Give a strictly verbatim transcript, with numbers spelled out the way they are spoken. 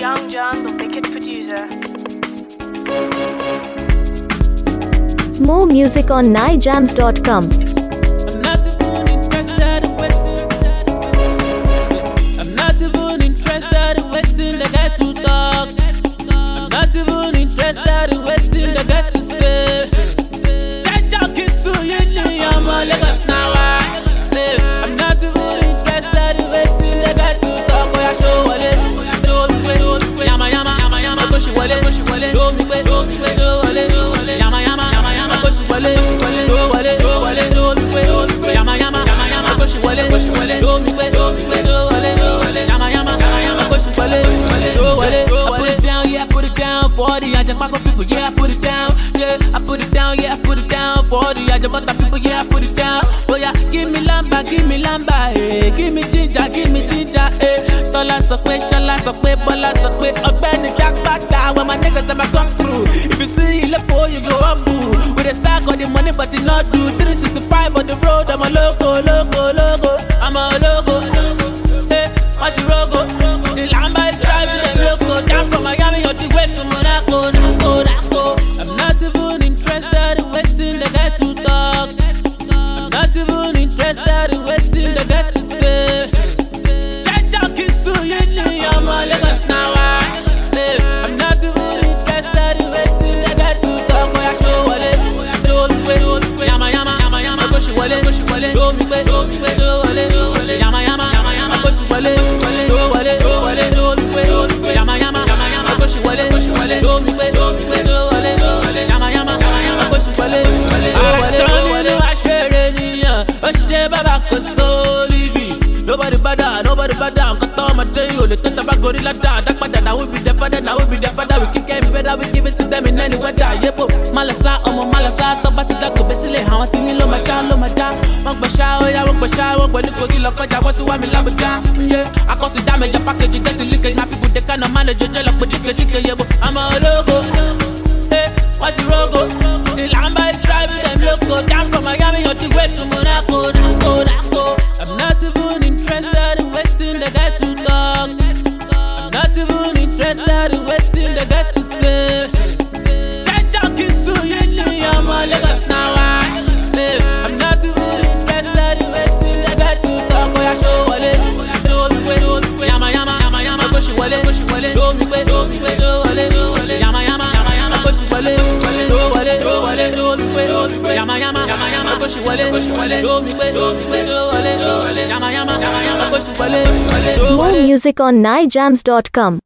Young John, the wicked producer. More music on nijams dot com. I'm not even interested in waiting. I'm not even interested in waiting. They get to talk. I'm not even interested in waiting. They get to say. Jaja Kisu, you know I'm a Lagos now. I'm not even interested in waiting. They get to talk. Boy, I show wale, show me way. Yama yama yama yama, go she wale, go she wale. Show me way, show me way, show wale. Yama yama yama yama, go she wale, show wale, show wale, show me way. Yama yama yama yama, go she wale, go she wale. Show me way, show me way, show wale. Yama yama yama yama, go she wale, show wale. I put it down, yeah, I put it down for the Ajapako people, yeah, I put it down, yeah, I put it down, yeah, I put it down for the Ajapata people, yeah, I put it down. Oh yeah, give me lamba, give me lamba, eh, give me ginger, give me ginger, eh. Tola sọ pé, Ṣọlá sọ pé, Bọ́lá sọ pé, ọ̀gbẹ́ni Dápátá, when my niggas never come through. If you see Ilepo, you go humble. We dey stack all the money, but it not do. three sixty-five on the road, I'm a loco, loco, loco, I'm a loco. Hey, what's your logo? The Lamba is driving them loco. Down from Miami on the way to Monaco, Naco, Naco. I'm not even interested in waiting, they get to talk. I'm not even interested in waiting, they get to say. Jaja Kisu, you know I'm a Lagos now. Hey, I'm not even interested in waiting, they get to talk. Boy, I show wale, show me way. Yama yama yama yama, go she wale, go she wale. Show me way, show me way, show wale. Yama yama yama yama, go she wale, show wale, show wale, show me way. Yama yama yama yama, go she wale, go she wale. Show me way, show me way, show wale. Yama yama yama yama, go she wale, show wale, show wale. I share any, I share baba kosoli. Nobody bother, nobody bother. Cut on my day, you let the back gorilla down. That bad, now we be the father, now we be the father. We kick them better, we give it to them in any weather. Yeah, but Malasa, oh my Malasa, top batty that go basically how I think you love my child, love my child. Walk by shower, yeah, walk by shower, walk by the cookie, look at what you want me love with jam. Yeah, I cause the damage, your package, you get to lick it. My people, they kind of manage your jello, but you can yeah, but I'm a logo. Hey, what's your logo? The Lamba is driving them loco. Down from Miami on the way to Monaco, Naco, Naco. I'm not even interested in waiting, they get to talk. I'm not even interested in waiting, they get to say. Jaja Kisu, you know I'm a Lagos now. Hey, I'm not even interested in waiting, they get to talk. Boy, I show wale, show me way. Yama yama yama yama, go she wale, go she wale. Show me way, show me way, show wale. Yama yama yama yama, go she wale, show wale, show wale, show me way. Yama yama yama yama, go she wale, go she wale. Show me way, show me way, show wale. Yama yama yama yama, go she wale. More music on nijams dot com.